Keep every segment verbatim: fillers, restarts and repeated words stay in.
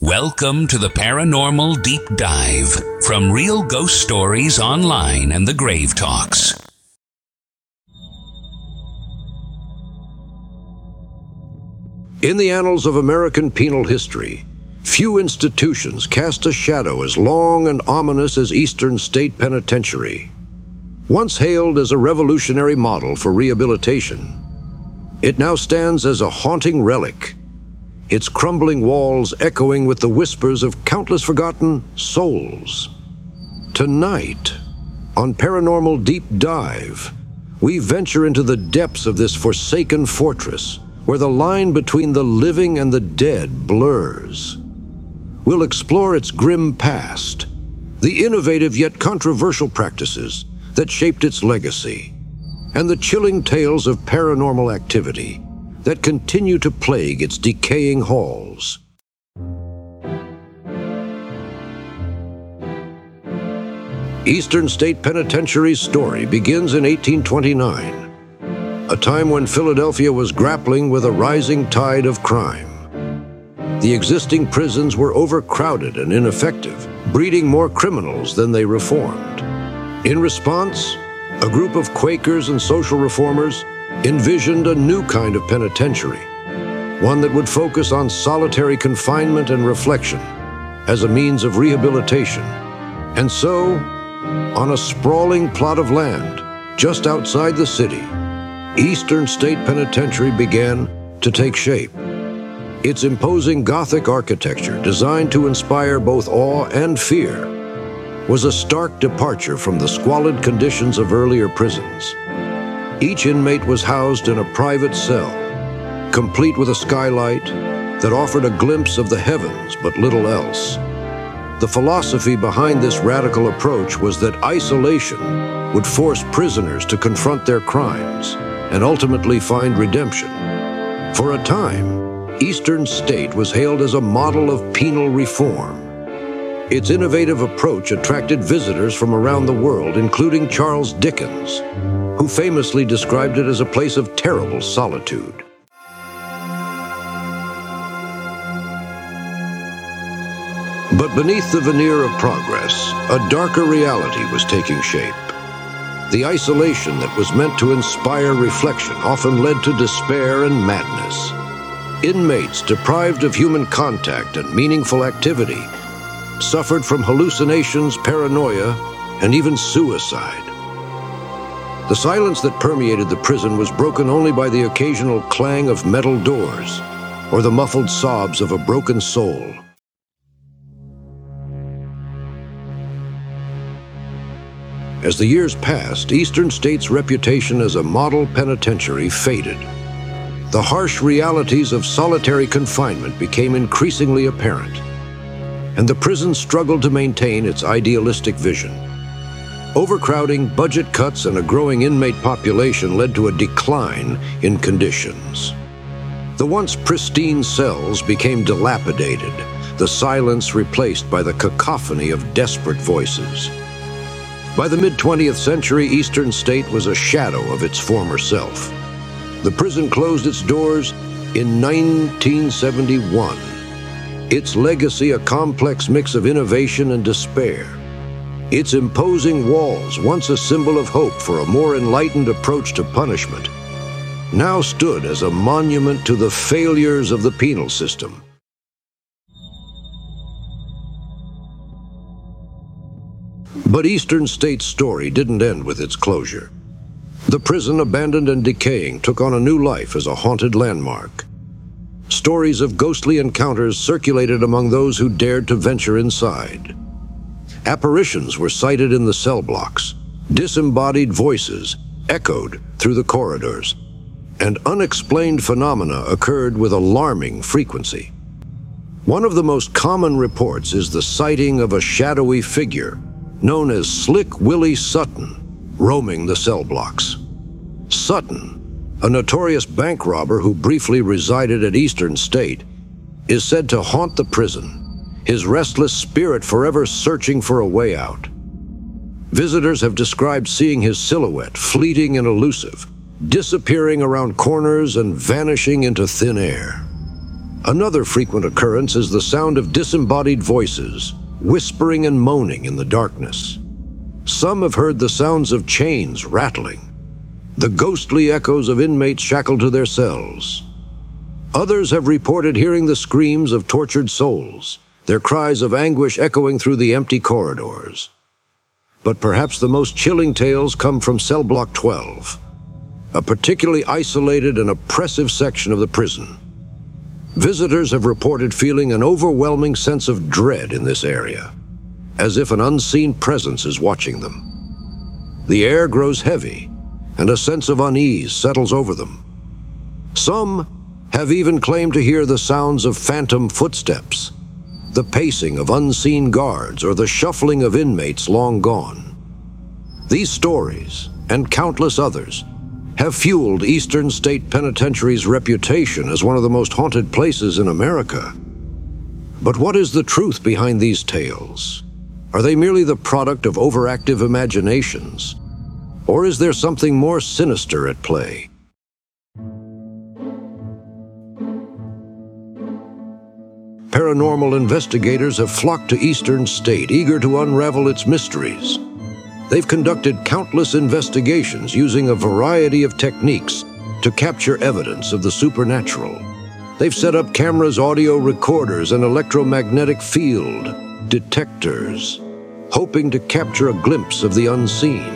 Welcome to the Paranormal Deep Dive from Real Ghost Stories Online and the Grave Talks. In the annals of American penal history, few institutions cast a shadow as long and ominous as Eastern State Penitentiary. Once hailed as a revolutionary model for rehabilitation, it now stands as a haunting relic, its crumbling walls echoing with the whispers of countless forgotten souls. Tonight, on Paranormal Deep Dive, we venture into the depths of this forsaken fortress, where the line between the living and the dead blurs. We'll explore its grim past, the innovative yet controversial practices that shaped its legacy, and the chilling tales of paranormal activity that continue to plague its decaying halls. Eastern State Penitentiary's story begins in eighteen twenty-nine, a time when Philadelphia was grappling with a rising tide of crime. The existing prisons were overcrowded and ineffective, breeding more criminals than they reformed. In response, a group of Quakers and social reformers envisioned a new kind of penitentiary, one that would focus on solitary confinement and reflection as a means of rehabilitation. And so, on a sprawling plot of land just outside the city, Eastern State Penitentiary began to take shape. Its imposing Gothic architecture, designed to inspire both awe and fear, was a stark departure from the squalid conditions of earlier prisons. Each inmate was housed in a private cell, complete with a skylight that offered a glimpse of the heavens but little else. The philosophy behind this radical approach was that isolation would force prisoners to confront their crimes and ultimately find redemption. For a time, Eastern State was hailed as a model of penal reform. Its innovative approach attracted visitors from around the world, including Charles Dickens, who famously described it as a place of terrible solitude. But beneath the veneer of progress, a darker reality was taking shape. The isolation that was meant to inspire reflection often led to despair and madness. Inmates deprived of human contact and meaningful activity suffered from hallucinations, paranoia, and even suicide. The silence that permeated the prison was broken only by the occasional clang of metal doors or the muffled sobs of a broken soul. As the years passed, Eastern State's reputation as a model penitentiary faded. The harsh realities of solitary confinement became increasingly apparent, and the prison struggled to maintain its idealistic vision. Overcrowding, budget cuts, and a growing inmate population led to a decline in conditions. The once pristine cells became dilapidated, the silence replaced by the cacophony of desperate voices. By the mid-twentieth century, Eastern State was a shadow of its former self. The prison closed its doors in nineteen seventy-one. Its legacy a complex mix of innovation and despair. Its imposing walls, once a symbol of hope for a more enlightened approach to punishment, now stood as a monument to the failures of the penal system. But Eastern State's story didn't end with its closure. The prison, abandoned and decaying, took on a new life as a haunted landmark. Stories of ghostly encounters circulated among those who dared to venture inside. Apparitions were sighted in the cell blocks. Disembodied voices echoed through the corridors, and unexplained phenomena occurred with alarming frequency. One of the most common reports is the sighting of a shadowy figure known as Slick Willie Sutton, roaming the cell blocks. Sutton, a notorious bank robber who briefly resided at Eastern State, is said to haunt the prison, his restless spirit forever searching for a way out. Visitors have described seeing his silhouette, fleeting and elusive, disappearing around corners and vanishing into thin air. Another frequent occurrence is the sound of disembodied voices, whispering and moaning in the darkness. Some have heard the sounds of chains rattling, the ghostly echoes of inmates shackled to their cells. Others have reported hearing the screams of tortured souls, their cries of anguish echoing through the empty corridors. But perhaps the most chilling tales come from Cell Block twelve, a particularly isolated and oppressive section of the prison. Visitors have reported feeling an overwhelming sense of dread in this area, as if an unseen presence is watching them. The air grows heavy, and a sense of unease settles over them. Some have even claimed to hear the sounds of phantom footsteps, the pacing of unseen guards, or the shuffling of inmates long gone. These stories, and countless others, have fueled Eastern State Penitentiary's reputation as one of the most haunted places in America. But what is the truth behind these tales? Are they merely the product of overactive imaginations? Or is there something more sinister at play? Paranormal investigators have flocked to Eastern State, eager to unravel its mysteries. They've conducted countless investigations using a variety of techniques to capture evidence of the supernatural. They've set up cameras, audio recorders, and electromagnetic field detectors, hoping to capture a glimpse of the unseen.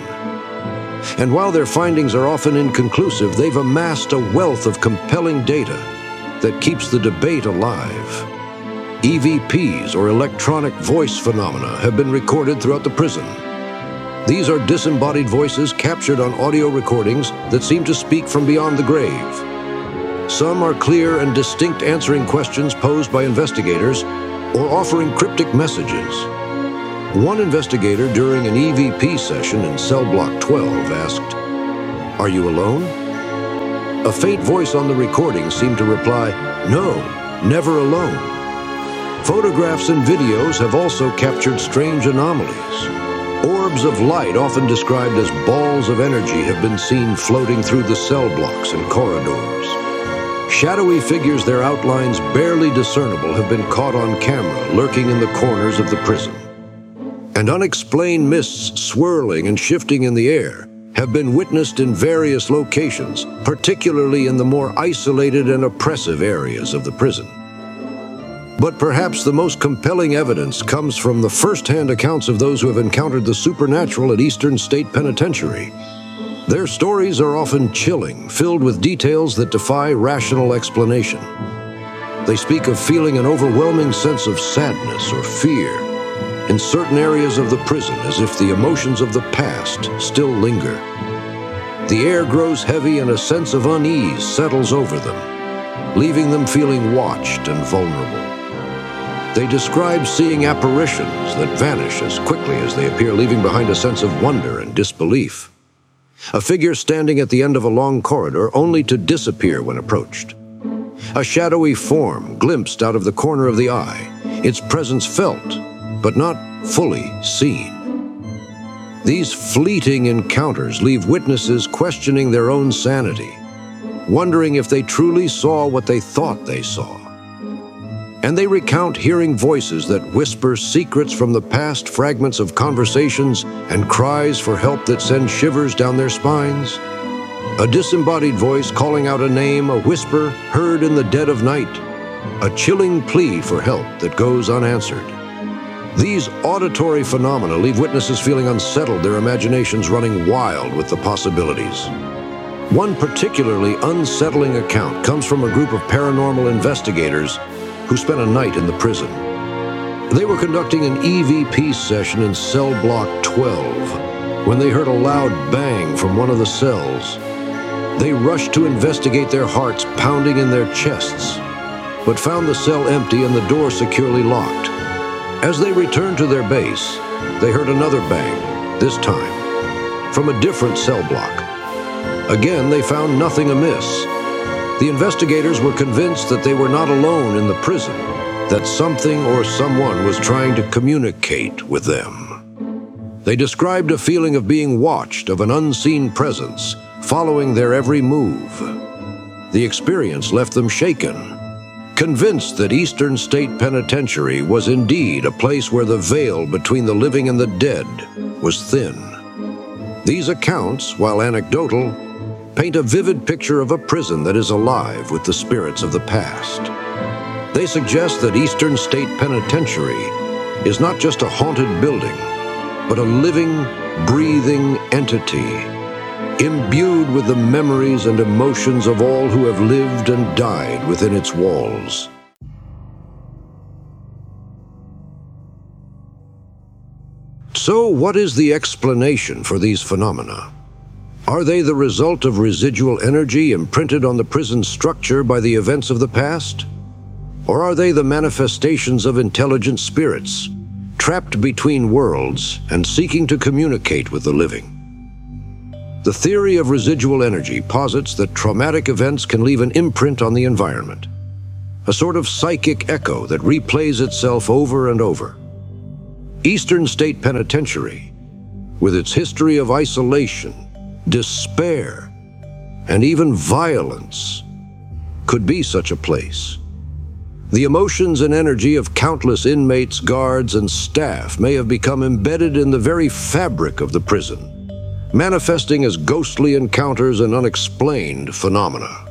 And while their findings are often inconclusive, they've amassed a wealth of compelling data that keeps the debate alive. E V Ps, or electronic voice phenomena, have been recorded throughout the prison. These are disembodied voices captured on audio recordings that seem to speak from beyond the grave. Some are clear and distinct, answering questions posed by investigators or offering cryptic messages. One investigator during an E V P session in Cell Block twelve asked, "Are you alone?" A faint voice on the recording seemed to reply, "No, never alone." Photographs and videos have also captured strange anomalies. Orbs of light, often described as balls of energy, have been seen floating through the cell blocks and corridors. Shadowy figures, their outlines barely discernible, have been caught on camera, lurking in the corners of the prison. And unexplained mists swirling and shifting in the air have been witnessed in various locations, particularly in the more isolated and oppressive areas of the prison. But perhaps the most compelling evidence comes from the first-hand accounts of those who have encountered the supernatural at Eastern State Penitentiary. Their stories are often chilling, filled with details that defy rational explanation. They speak of feeling an overwhelming sense of sadness or fear in certain areas of the prison, as if the emotions of the past still linger. The air grows heavy and a sense of unease settles over them, leaving them feeling watched and vulnerable. They describe seeing apparitions that vanish as quickly as they appear, leaving behind a sense of wonder and disbelief. A figure standing at the end of a long corridor only to disappear when approached. A shadowy form glimpsed out of the corner of the eye, its presence felt, but not fully seen. These fleeting encounters leave witnesses questioning their own sanity, wondering if they truly saw what they thought they saw. And they recount hearing voices that whisper secrets from the past, fragments of conversations, and cries for help that send shivers down their spines. A disembodied voice calling out a name, a whisper heard in the dead of night, a chilling plea for help that goes unanswered. These auditory phenomena leave witnesses feeling unsettled, their imaginations running wild with the possibilities. One particularly unsettling account comes from a group of paranormal investigators who spent a night in the prison. They were conducting an E V P session in Cell Block twelve when they heard a loud bang from one of the cells. They rushed to investigate, their hearts pounding in their chests, but found the cell empty and the door securely locked. As they returned to their base, they heard another bang, this time from a different cell block. Again, they found nothing amiss. The investigators were convinced that they were not alone in the prison, that something or someone was trying to communicate with them. They described a feeling of being watched, of an unseen presence, following their every move. The experience left them shaken, convinced that Eastern State Penitentiary was indeed a place where the veil between the living and the dead was thin. These accounts, while anecdotal, paint a vivid picture of a prison that is alive with the spirits of the past. They suggest that Eastern State Penitentiary is not just a haunted building, but a living, breathing entity, imbued with the memories and emotions of all who have lived and died within its walls. So, what is the explanation for these phenomena? Are they the result of residual energy imprinted on the prison structure by the events of the past? Or are they the manifestations of intelligent spirits, trapped between worlds and seeking to communicate with the living? The theory of residual energy posits that traumatic events can leave an imprint on the environment, a sort of psychic echo that replays itself over and over. Eastern State Penitentiary, with its history of isolation, despair, and even violence, could be such a place. The emotions and energy of countless inmates, guards, and staff may have become embedded in the very fabric of the prison, manifesting as ghostly encounters and unexplained phenomena.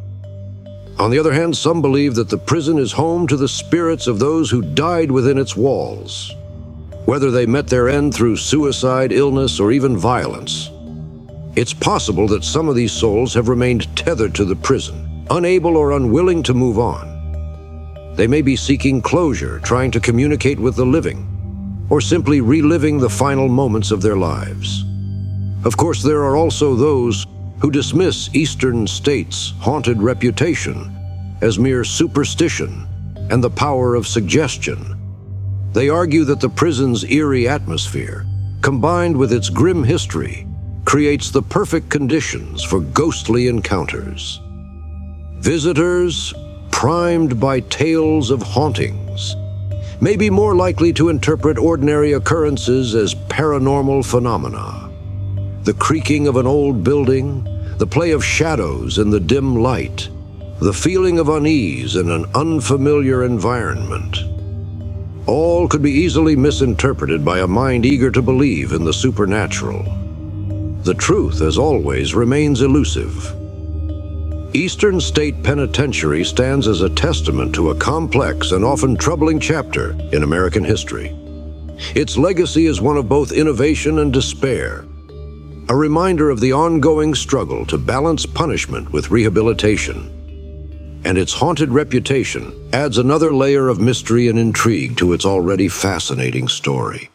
On the other hand, some believe that the prison is home to the spirits of those who died within its walls, whether they met their end through suicide, illness, or even violence. It's possible that some of these souls have remained tethered to the prison, unable or unwilling to move on. They may be seeking closure, trying to communicate with the living, or simply reliving the final moments of their lives. Of course, there are also those who dismiss Eastern State's haunted reputation as mere superstition and the power of suggestion. They argue that the prison's eerie atmosphere, combined with its grim history, creates the perfect conditions for ghostly encounters. Visitors, primed by tales of hauntings, may be more likely to interpret ordinary occurrences as paranormal phenomena. The creaking of an old building, the play of shadows in the dim light, the feeling of unease in an unfamiliar environment. All could be easily misinterpreted by a mind eager to believe in the supernatural. The truth, as always, remains elusive. Eastern State Penitentiary stands as a testament to a complex and often troubling chapter in American history. Its legacy is one of both innovation and despair, a reminder of the ongoing struggle to balance punishment with rehabilitation. And its haunted reputation adds another layer of mystery and intrigue to its already fascinating story.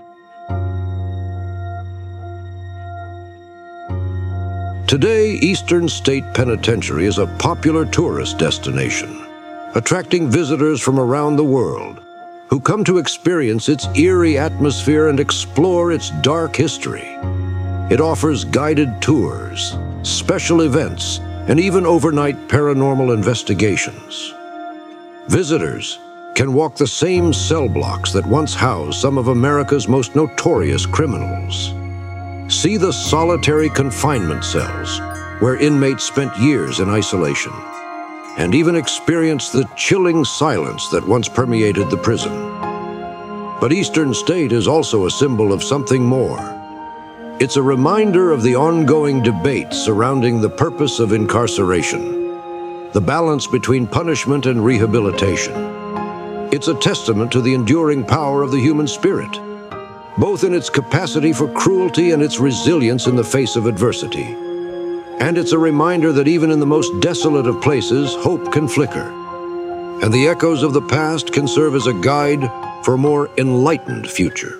Today, Eastern State Penitentiary is a popular tourist destination, attracting visitors from around the world who come to experience its eerie atmosphere and explore its dark history. It offers guided tours, special events, and even overnight paranormal investigations. Visitors can walk the same cell blocks that once housed some of America's most notorious criminals. See the solitary confinement cells where inmates spent years in isolation, and even experience the chilling silence that once permeated the prison. But Eastern State is also a symbol of something more. It's a reminder of the ongoing debate surrounding the purpose of incarceration, the balance between punishment and rehabilitation. It's a testament to the enduring power of the human spirit, both in its capacity for cruelty and its resilience in the face of adversity. And it's a reminder that even in the most desolate of places, hope can flicker, and the echoes of the past can serve as a guide for a more enlightened future.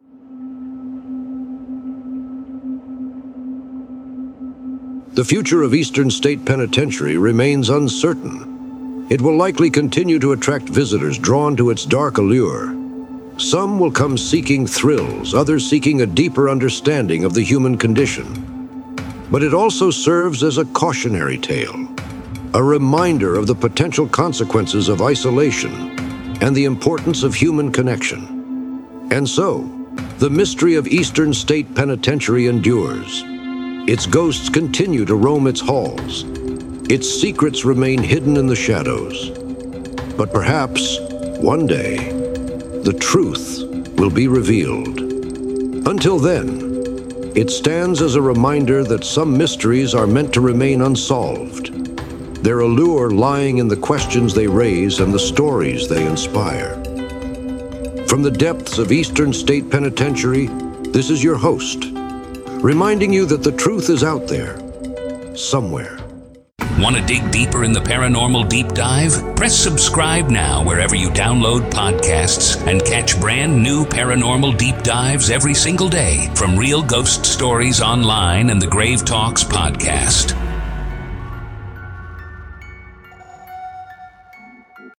The future of Eastern State Penitentiary remains uncertain. It will likely continue to attract visitors drawn to its dark allure. Some will come seeking thrills, others seeking a deeper understanding of the human condition. But it also serves as a cautionary tale, a reminder of the potential consequences of isolation and the importance of human connection. And so, the mystery of Eastern State Penitentiary endures. Its ghosts continue to roam its halls. Its secrets remain hidden in the shadows. But perhaps, one day, the truth will be revealed. Until then, it stands as a reminder that some mysteries are meant to remain unsolved, their allure lying in the questions they raise and the stories they inspire. From the depths of Eastern State Penitentiary, this is your host, reminding you that the truth is out there, somewhere. Want to dig deeper in the Paranormal Deep Dive? Press subscribe now wherever you download podcasts and catch brand new Paranormal Deep Dives every single day from Real Ghost Stories Online and the Grave Talks podcast.